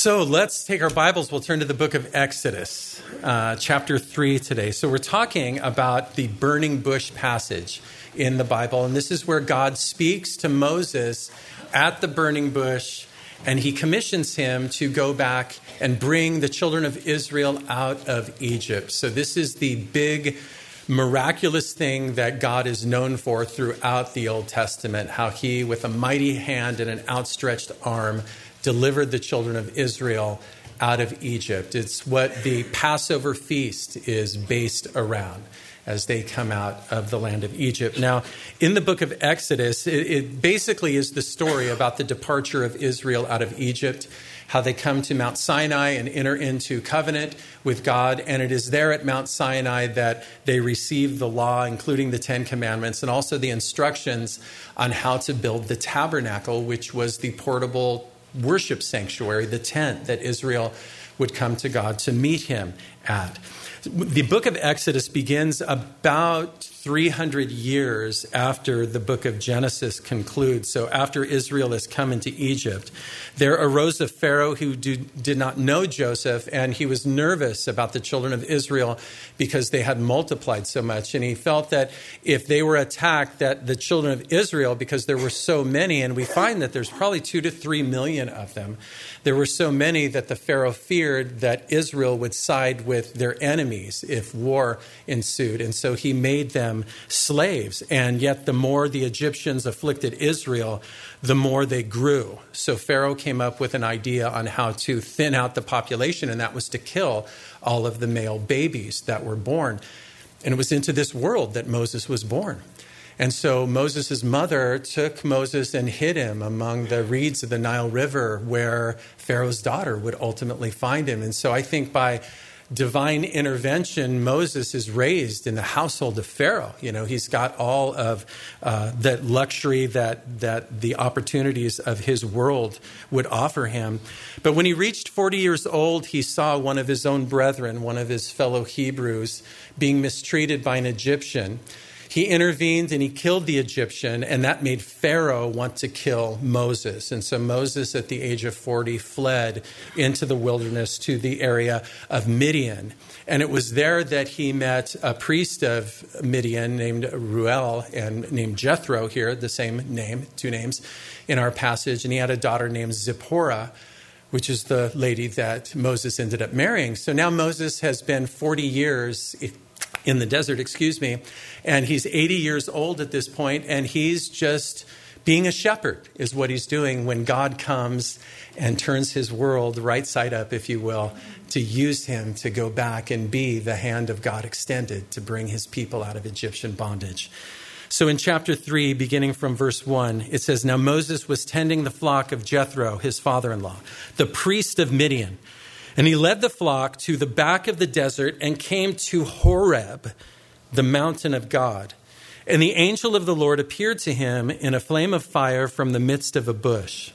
So let's take our Bibles. We'll turn to the book of Exodus, chapter 3 today. So we're talking about the burning bush passage in the Bible. And this is where God speaks to Moses at the burning bush, and he commissions him to go back and bring the children of Israel out of Egypt. So this is the big miraculous thing that God is known for throughout the Old Testament, how he, with a mighty hand and an outstretched arm, delivered the children of Israel out of Egypt. It's what the Passover feast is based around as they come out of the land of Egypt. Now, in the book of Exodus, it basically is the story about the departure of Israel out of Egypt, how they come to Mount Sinai and enter into covenant with God. And it is there at Mount Sinai that they receive the law, including the Ten Commandments, and also the instructions on how to build the tabernacle, which was the portable worship sanctuary, the tent that Israel would come to God to meet him at. The book of Exodus begins about 300 years after the book of Genesis concludes. So after Israel has come into Egypt, there arose a Pharaoh who did not know Joseph, and he was nervous about the children of Israel because they had multiplied so much. And he felt that if they were attacked, that the children of Israel, because there were so many, and we find that there's probably 2 to 3 million of them, there were so many that the Pharaoh feared that Israel would side with their enemies if war ensued. And so he made them slaves. And yet the more the Egyptians afflicted Israel, the more they grew. So Pharaoh came up with an idea on how to thin out the population, and that was to kill all of the male babies that were born. And it was into this world that Moses was born. And so Moses' mother took Moses and hid him among the reeds of the Nile River, where Pharaoh's daughter would ultimately find him. And so I think by divine intervention, Moses is raised in the household of Pharaoh. You know, he's got all of that luxury that the opportunities of his world would offer him. But when he reached 40 years old, he saw one of his own brethren, one of his fellow Hebrews, being mistreated by an Egyptian. He intervened and he killed the Egyptian, and that made Pharaoh want to kill Moses. And so Moses, at the age of 40, fled into the wilderness to the area of Midian. And it was there that he met a priest of Midian named Reuel and named Jethro here, the same name, 2 names in our passage. And he had a daughter named Zipporah, which is the lady that Moses ended up marrying. So now Moses has been 40 years in the desert, and he's 80 years old at this point, and he's just being a shepherd is what he's doing when God comes and turns his world right side up, if you will, to use him to go back and be the hand of God extended to bring his people out of Egyptian bondage. So in chapter 3, beginning from verse 1, it says, "Now Moses was tending the flock of Jethro, his father-in-law, the priest of Midian. And he led the flock to the back of the desert and came to Horeb, the mountain of God. And the angel of the Lord appeared to him in a flame of fire from the midst of a bush.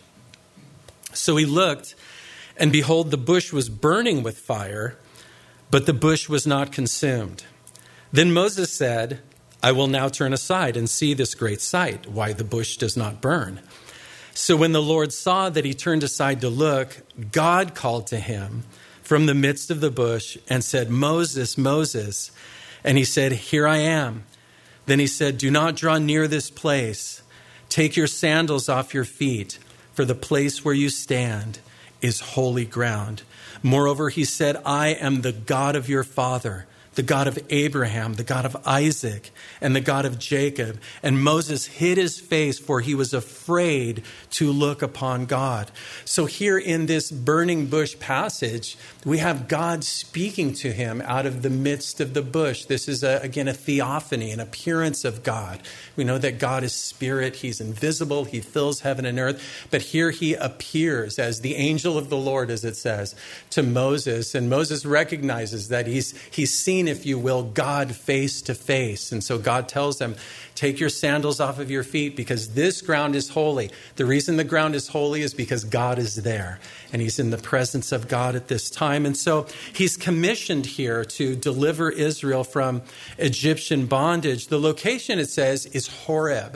So he looked, and behold, the bush was burning with fire, but the bush was not consumed. Then Moses said, 'I will now turn aside and see this great sight, why the bush does not burn.' So when the Lord saw that he turned aside to look, God called to him from the midst of the bush and said, 'Moses, Moses.' And he said, 'Here I am.' Then he said, 'Do not draw near this place. Take your sandals off your feet, for the place where you stand is holy ground.' Moreover, he said, 'I am the God of your father, the God of Abraham, the God of Isaac, and the God of Jacob.' And Moses hid his face, for he was afraid to look upon God." So here in this burning bush passage, we have God speaking to him out of the midst of the bush. This is, again, a theophany, an appearance of God. We know that God is spirit. He's invisible. He fills heaven and earth. But here he appears as the angel of the Lord, as it says, to Moses. And Moses recognizes that he's seen, if you will, God face to face. And so God tells them, "Take your sandals off of your feet because this ground is holy." The reason the ground is holy is because God is there, and he's in the presence of God at this time. And so he's commissioned here to deliver Israel from Egyptian bondage. The location, it says, is Horeb.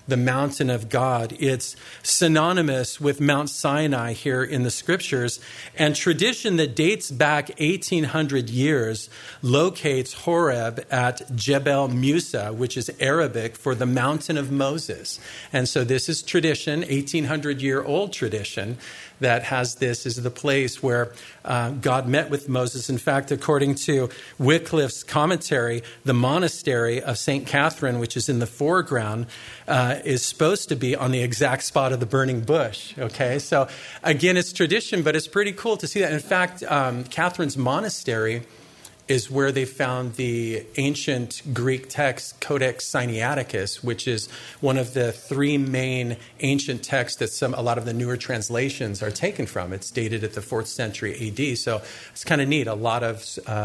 the mountain of God. It's synonymous with Mount Sinai here in the scriptures. And tradition that dates back 1,800 years locates Horeb at Jebel Musa, which is Arabic for the mountain of Moses. And so this is tradition, 1,800-year-old tradition, that has this as the place where God met with Moses. In fact, according to Wycliffe's commentary, the monastery of St. Catherine, which is in the foreground, is supposed to be on the exact spot of the burning bush. Okay, so again, it's tradition, but it's pretty cool to see that. In fact, Catherine's monastery is where they found the ancient Greek text Codex Sinaiticus, which is one of the three main ancient texts that a lot of the newer translations are taken from. It's dated at the 4th century AD, so it's kind of neat. A lot of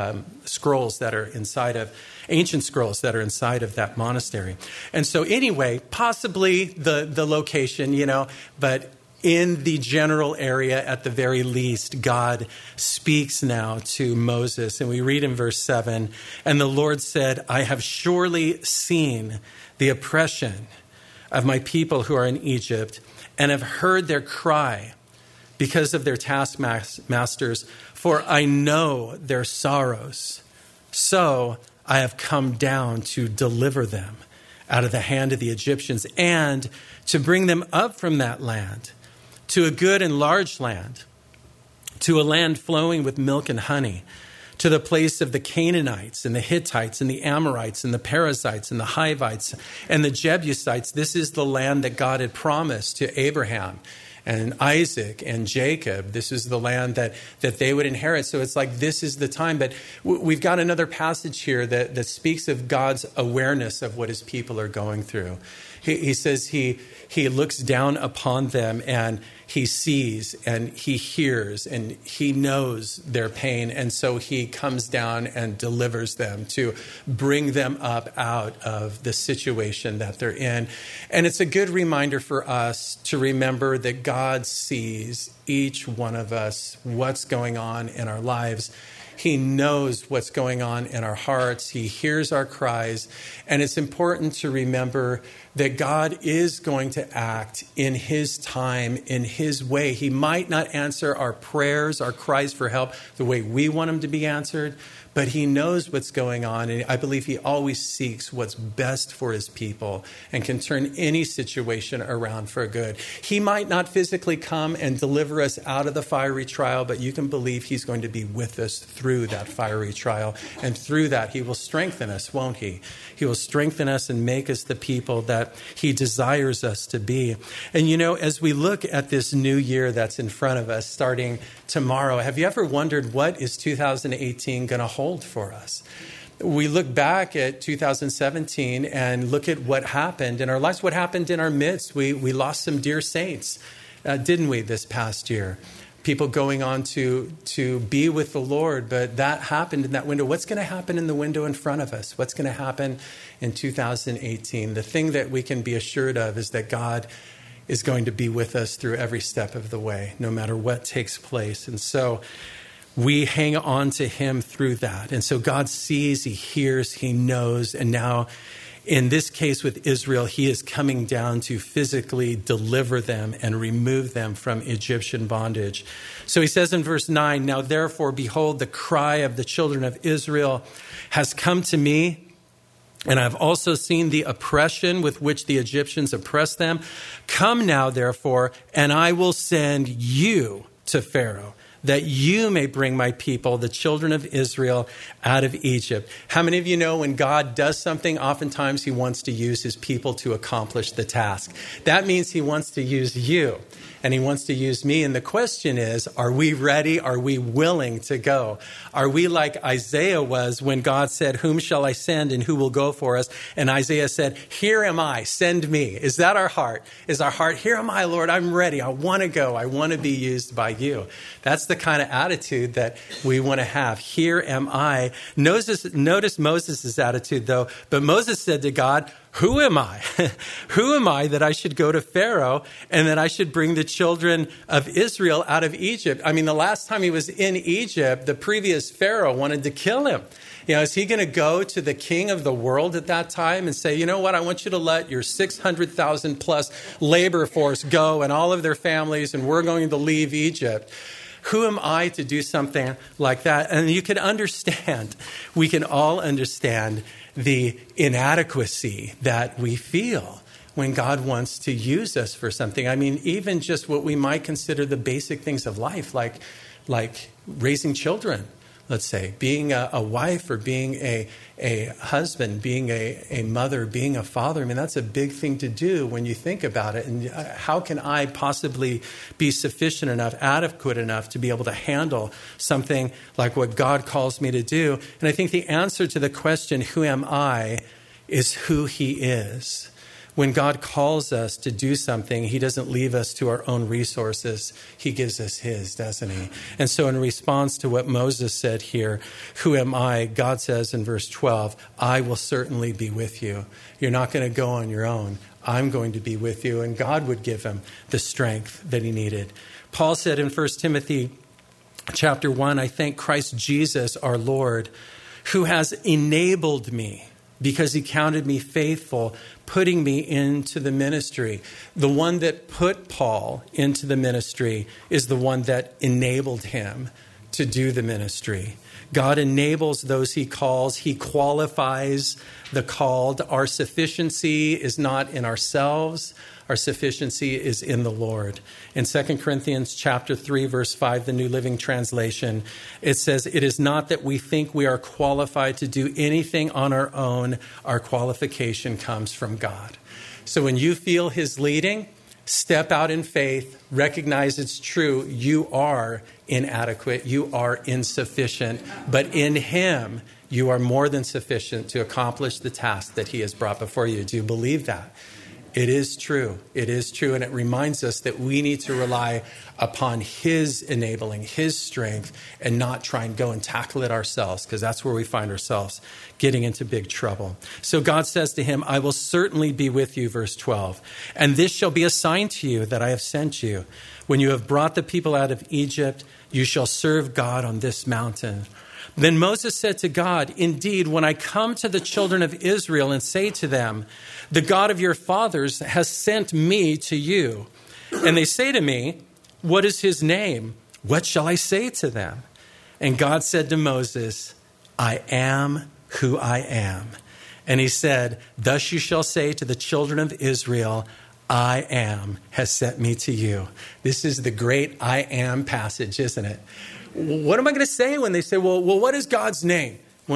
scrolls that are inside of, ancient scrolls that are inside of that monastery. And so anyway, possibly the location, but in the general area, at the very least, God speaks now to Moses. And we read in verse 7, "And the Lord said, I have surely seen the oppression of my people who are in Egypt, and have heard their cry because of their taskmasters, for I know their sorrows. So I have come down to deliver them out of the hand of the Egyptians, and to bring them up from that land, to a good and large land, to a land flowing with milk and honey, to the place of the Canaanites and the Hittites and the Amorites and the Perizzites and the Hivites and the Jebusites." This is the land that God had promised to Abraham and Isaac and Jacob. This is the land that they would inherit. So it's like this is the time. But we've got another passage here that speaks of God's awareness of what his people are going through. He says he looks down upon them, and he sees and he hears and he knows their pain. And so he comes down and delivers them to bring them up out of the situation that they're in. And it's a good reminder for us to remember that God sees each one of us, what's going on in our lives. He knows what's going on in our hearts. He hears our cries. And it's important to remember that God is going to act in his time, in his way. He might not answer our prayers, our cries for help the way we want them to be answered, but he knows what's going on. And I believe he always seeks what's best for his people and can turn any situation around for good. He might not physically come and deliver us out of the fiery trial, but you can believe he's going to be with us through that fiery trial. And through that, he will strengthen us, won't he? He will strengthen us and make us the people that he desires us to be. And as we look at this new year that's in front of us, starting tomorrow, have you ever wondered what is 2018 going to hold for us? We look back at 2017 and look at what happened in our lives, what happened in our midst. We lost some dear saints, didn't we, this past year? People going on to be with the Lord, but that happened in that window. What's going to happen in the window in front of us? What's going to happen in 2018? The thing that we can be assured of is that God is going to be with us through every step of the way, no matter what takes place. And so we hang on to him through that. And so God sees, he hears, he knows, and now in this case with Israel, he is coming down to physically deliver them and remove them from Egyptian bondage. So he says in verse 9, "Now therefore, behold, the cry of the children of Israel has come to me, and I've also seen the oppression with which the Egyptians oppress them. Come now, therefore, and I will send you to Pharaoh, that you may bring my people, the children of Israel, out of Egypt." How many of you know when God does something, oftentimes he wants to use his people to accomplish the task? That means he wants to use you. And he wants to use me. And the question is, are we ready? Are we willing to go? Are we like Isaiah was when God said, "Whom shall I send and who will go for us?" And Isaiah said, "Here am I, send me." Is that our heart? Is our heart, "Here am I, Lord, I'm ready. I want to go. I want to be used by you." That's the kind of attitude that we want to have. Here am I. Notice Moses' attitude, though. But Moses said to God, who am I? Who am I that I should go to Pharaoh and that I should bring the children of Israel out of Egypt? I mean, the last time he was in Egypt, the previous Pharaoh wanted to kill him. Is he going to go to the king of the world at that time and say, you know what, I want you to let your 600,000 plus labor force go and all of their families, and we're going to leave Egypt? Who am I to do something like that? And you can understand, we can all understand the inadequacy that we feel when God wants to use us for something. I mean, even just what we might consider the basic things of life, like raising children, let's say, being a wife or being a husband, being a mother, being a father. I mean, that's a big thing to do when you think about it. And how can I possibly be sufficient enough, adequate enough to be able to handle something like what God calls me to do? And I think the answer to the question, who am I, is who he is. When God calls us to do something, he doesn't leave us to our own resources. He gives us his, doesn't he? And so in response to what Moses said here, who am I? God says in verse 12, I will certainly be with you. You're not going to go on your own. I'm going to be with you. And God would give him the strength that he needed. Paul said in 1 Timothy chapter 1, I thank Christ Jesus, our Lord, who has enabled me, because he counted me faithful, putting me into the ministry. The one that put Paul into the ministry is the one that enabled him to do the ministry. God enables those he calls. He qualifies the called. Our sufficiency is not in ourselves. Our sufficiency is in the Lord. In 2 Corinthians chapter 3, verse 5, the New Living Translation, it says, it is not that we think we are qualified to do anything on our own. Our qualification comes from God. So when you feel his leading, step out in faith, recognize it's true. You are inadequate. You are insufficient. But in him, you are more than sufficient to accomplish the task that he has brought before you. Do you believe that? It is true. It is true. And it reminds us that we need to rely upon his enabling, his strength, and not try and go and tackle it ourselves, because that's where we find ourselves getting into big trouble. So God says to him, I will certainly be with you, verse 12. And this shall be a sign to you that I have sent you. When you have brought the people out of Egypt, you shall serve God on this mountain. Then Moses said to God, indeed, when I come to the children of Israel and say to them, the God of your fathers has sent me to you, and they say to me, what is his name? What shall I say to them? And God said to Moses, I am who I am. And he said, thus you shall say to the children of Israel, I am has sent me to you. This is the great I am passage, isn't it? What am I going to say when they say, well, what is God's name?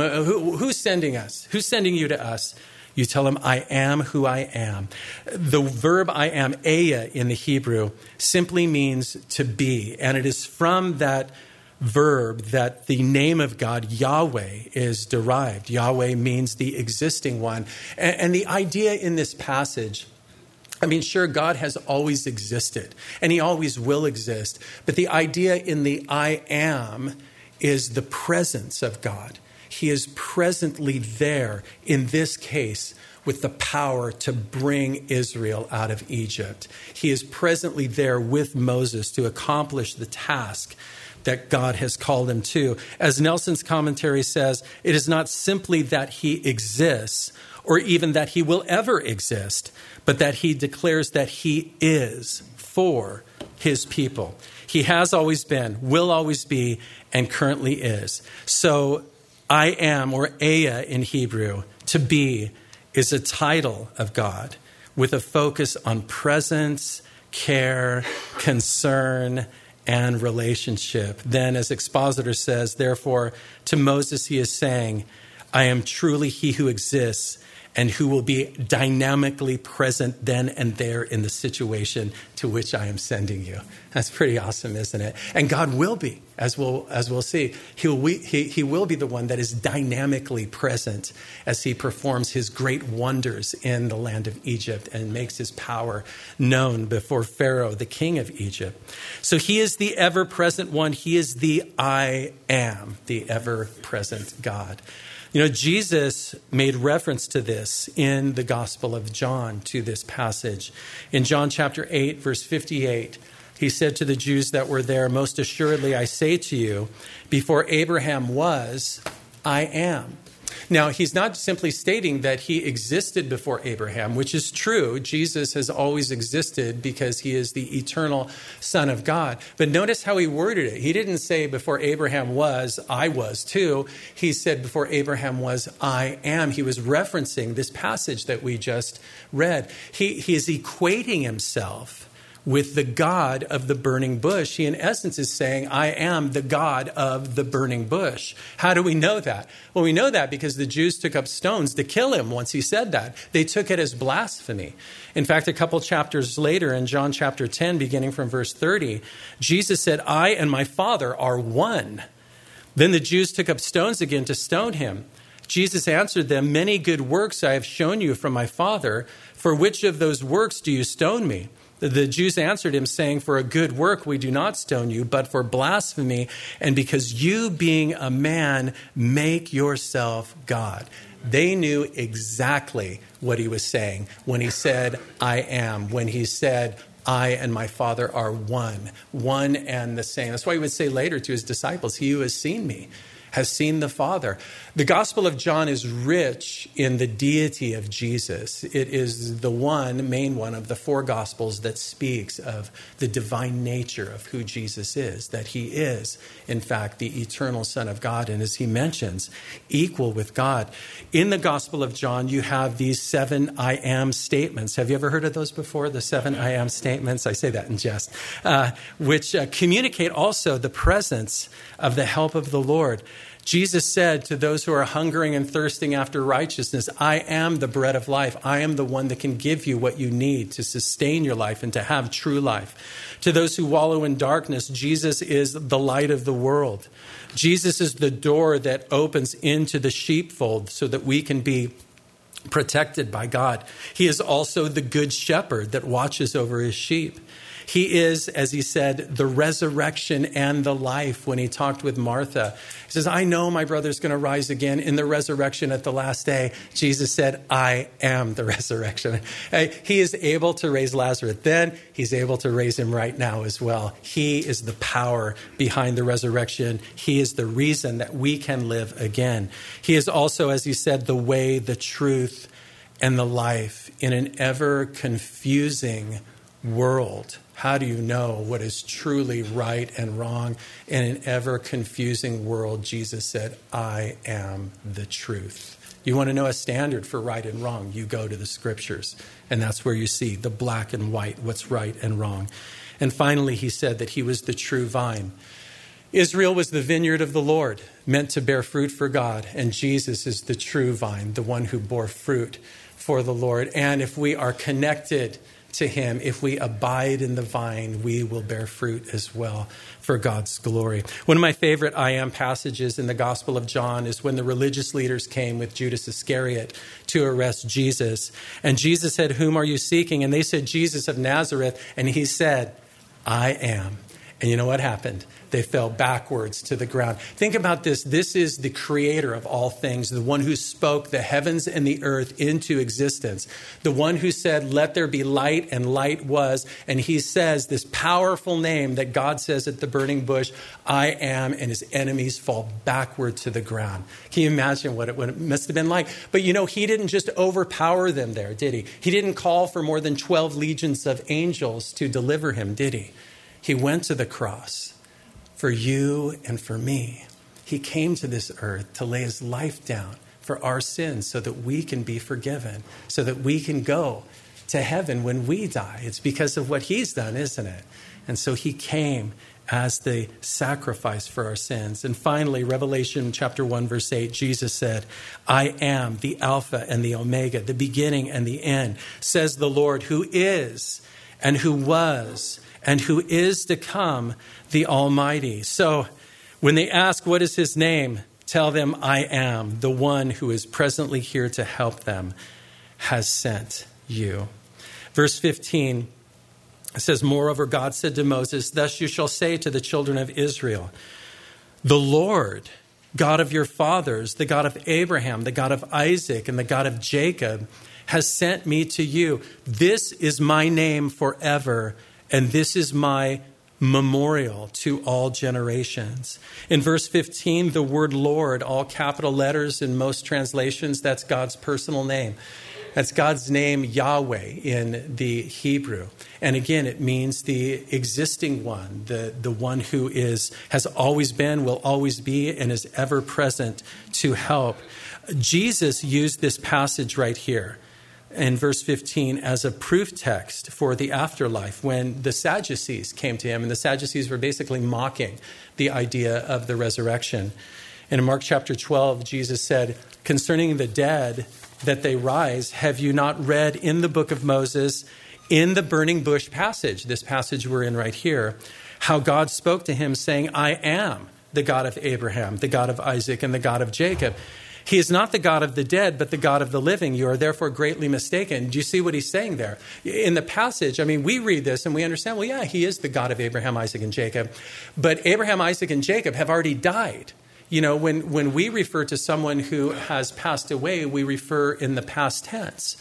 Who's sending us? Who's sending you to us? You tell them, I am who I am. The verb I am, eya, in the Hebrew, simply means to be. And it is from that verb that the name of God, Yahweh, is derived. Yahweh means the existing one. And the idea in this passage, I mean, sure, God has always existed, and he always will exist. But the idea in the I am is the presence of God. He is presently there, in this case, with the power to bring Israel out of Egypt. He is presently there with Moses to accomplish the task that God has called him to. As Nelson's commentary says, it is not simply that he exists, or even that he will ever exist, but that he declares that he is for his people. He has always been, will always be, and currently is. So I am, or eya in Hebrew, to be, is a title of God with a focus on presence, care, concern, and relationship. Then, as Expositor says, therefore, to Moses he is saying, I am truly he who exists and who will be dynamically present then and there in the situation to which I am sending you. That's pretty awesome, isn't it? And God will be, as we'll see. He will be the one that is dynamically present as he performs his great wonders in the land of Egypt and makes his power known before Pharaoh, the king of Egypt. So he is the ever-present one. He is the I am, the ever-present God. Jesus made reference to this in the Gospel of John, to this passage. In John chapter 8, verse 58, he said to the Jews that were there, "Most assuredly I say to you, before Abraham was, I am." Now, he's not simply stating that he existed before Abraham, which is true. Jesus has always existed because he is the eternal Son of God. But notice how he worded it. He didn't say before Abraham was, I was too. He said before Abraham was, I am. He was referencing this passage that we just read. He is equating himself with the God of the burning bush. He, in essence, is saying, I am the God of the burning bush. How do we know that? Well, we know that because the Jews took up stones to kill him once he said that. They took it as blasphemy. In fact, a couple chapters later, in John chapter 10, beginning from verse 30, Jesus said, I and my Father are one. Then the Jews took up stones again to stone him. Jesus answered them, many good works I have shown you from my Father. For which of those works do you stone me? The Jews answered him, saying, for a good work we do not stone you, but for blasphemy, and because you, being a man, make yourself God. They knew exactly what he was saying when he said, I am, when he said, I and my Father are one and the same. That's why he would say later to his disciples, he who has seen me has seen the Father. The Gospel of John is rich in the deity of Jesus. It is the main one of the four Gospels that speaks of the divine nature of who Jesus is, that he is, in fact, the eternal Son of God, and as he mentions, equal with God. In the Gospel of John, you have these 7 I am statements. Have you ever heard of those before, the 7 I am statements? I say that in jest, which communicate also the presence of the help of the Lord. Jesus said to those who are hungering and thirsting after righteousness, I am the bread of life. I am the one that can give you what you need to sustain your life and to have true life. To those who wallow in darkness, Jesus is the light of the world. Jesus is the door that opens into the sheepfold so that we can be protected by God. He is also the good shepherd that watches over his sheep. He is, as he said, the resurrection and the life when he talked with Martha. He says, I know my brother's going to rise again in the resurrection at the last day. Jesus said, I am the resurrection. He is able to raise Lazarus then. He's able to raise him right now as well. He is the power behind the resurrection. He is the reason that we can live again. He is also, as he said, the way, the truth, and the life in an ever confusing world. How do you know what is truly right and wrong? In an ever confusing world, Jesus said, I am the truth. You want to know a standard for right and wrong? You go to the scriptures, and that's where you see the black and white, what's right and wrong. And finally, he said that he was the true vine. Israel was the vineyard of the Lord, meant to bear fruit for God, and Jesus is the true vine, the one who bore fruit for the Lord. And if we are connected to him, if we abide in the vine, we will bear fruit as well for God's glory. One of my favorite I am passages in the Gospel of John is when the religious leaders came with Judas Iscariot to arrest Jesus. And Jesus said, whom are you seeking? And they said, Jesus of Nazareth. And he said, I am. And you know what happened? They fell backwards to the ground. Think about this. This is the creator of all things, the one who spoke the heavens and the earth into existence, the one who said, let there be light, and light was. And he says this powerful name that God says at the burning bush, I am, and his enemies fall backward to the ground. Can you imagine what it must have been like? But he didn't just overpower them there, did he? He didn't call for more than 12 legions of angels to deliver him, did he? He went to the cross for you and for me. He came to this earth to lay his life down for our sins so that we can be forgiven, so that we can go to heaven when we die. It's because of what he's done, isn't it? And so he came as the sacrifice for our sins. And finally, Revelation chapter 1, verse 8, Jesus said, I am the Alpha and the Omega, the beginning and the end, says the Lord, who is and who was and who is to come, the Almighty. So when they ask, what is his name? Tell them, I am the one who is presently here to help them, has sent you. Verse 15, it says, moreover, God said to Moses, thus you shall say to the children of Israel, the Lord, God of your fathers, the God of Abraham, the God of Isaac, and the God of Jacob, has sent me to you. This is my name forever, and this is my memorial to all generations. In verse 15, the word Lord, all capital letters in most translations, that's God's personal name. That's God's name, Yahweh, in the Hebrew. And again, it means the existing one, the one who has always been, will always be, and is ever present to help. Jesus used this passage right here in verse 15 as a proof text for the afterlife when the Sadducees came to him. And the Sadducees were basically mocking the idea of the resurrection. And in Mark chapter 12, Jesus said, concerning the dead, that they rise, have you not read in the book of Moses, in the burning bush passage, this passage we're in right here, how God spoke to him saying, I am the God of Abraham, the God of Isaac, and the God of Jacob. He is not the God of the dead, but the God of the living. You are therefore greatly mistaken. Do you see what he's saying there? In the passage, we read this and we understand, well, yeah, he is the God of Abraham, Isaac, and Jacob. But Abraham, Isaac, and Jacob have already died. When we refer to someone who has passed away, we refer in the past tense.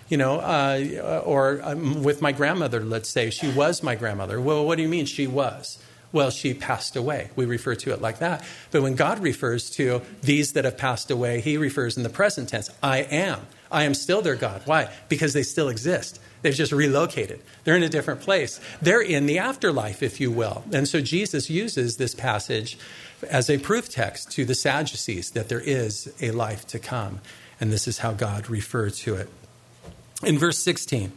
With my grandmother, let's say, she was my grandmother. Well, what do you mean she was? Well, she passed away. We refer to it like that. But when God refers to these that have passed away, he refers in the present tense. I am. I am still their God. Why? Because they still exist. They've just relocated. They're in a different place. They're in the afterlife, if you will. And so Jesus uses this passage as a proof text to the Sadducees that there is a life to come. And this is how God referred to it. In verse 16,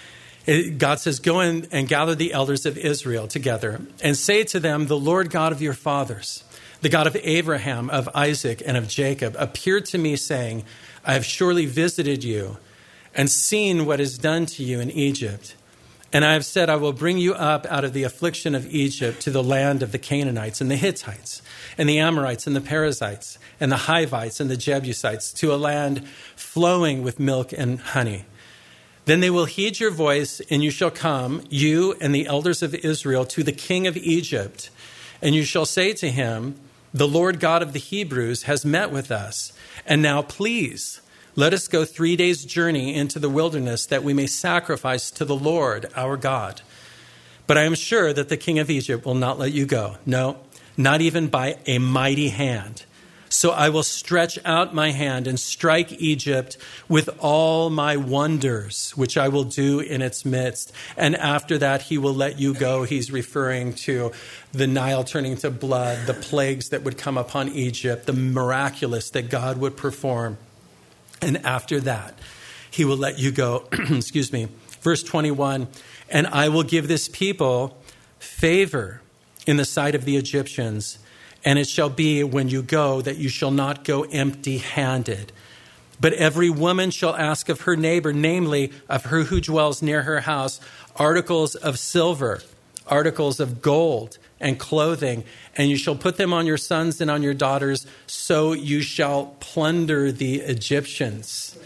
God says, go in and gather the elders of Israel together and say to them, the Lord God of your fathers, the God of Abraham, of Isaac, and of Jacob, appeared to me saying, I have surely visited you and seen what is done to you in Egypt. And I have said, I will bring you up out of the affliction of Egypt to the land of the Canaanites and the Hittites and the Amorites and the Perizzites and the Hivites and the Jebusites, to a land flowing with milk and honey. Then they will heed your voice, and you shall come, you and the elders of Israel, to the king of Egypt. And you shall say to him, the Lord God of the Hebrews has met with us. And now please, let us go 3 days' journey into the wilderness, that we may sacrifice to the Lord our God. But I am sure that the king of Egypt will not let you go. No, not even by a mighty hand. So I will stretch out my hand and strike Egypt with all my wonders, which I will do in its midst. And after that, he will let you go. He's referring to the Nile turning to blood, the plagues that would come upon Egypt, the miraculous that God would perform. And after that, he will let you go. Excuse me. Verse 21, and I will give this people favor in the sight of the Egyptians. And it shall be when you go that you shall not go empty-handed. But every woman shall ask of her neighbor, namely of her who dwells near her house, articles of silver, articles of gold, and clothing. And you shall put them on your sons and on your daughters, so you shall plunder the Egyptians.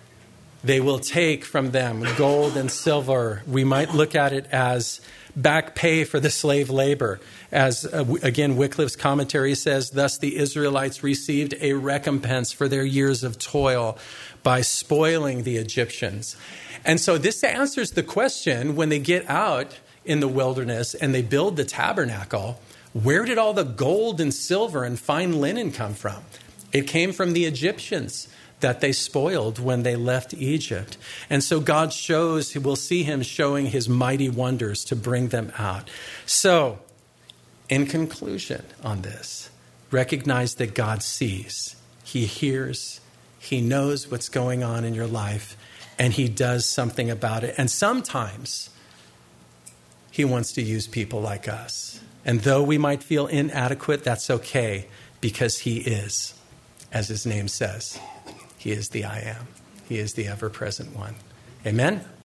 They will take from them gold and silver. We might look at it as back pay for the slave labor. As, again, Wycliffe's commentary says, thus the Israelites received a recompense for their years of toil by spoiling the Egyptians. And so this answers the question, when they get out in the wilderness and they build the tabernacle, where did all the gold and silver and fine linen come from? It came from the Egyptians that they spoiled when they left Egypt. And so God shows, we'll see him showing his mighty wonders to bring them out. So, in conclusion on this, recognize that God sees, he hears, he knows what's going on in your life, and he does something about it. And sometimes he wants to use people like us. And though we might feel inadequate, that's okay, because he is, as his name says. He is the I am. He is the ever-present one. Amen?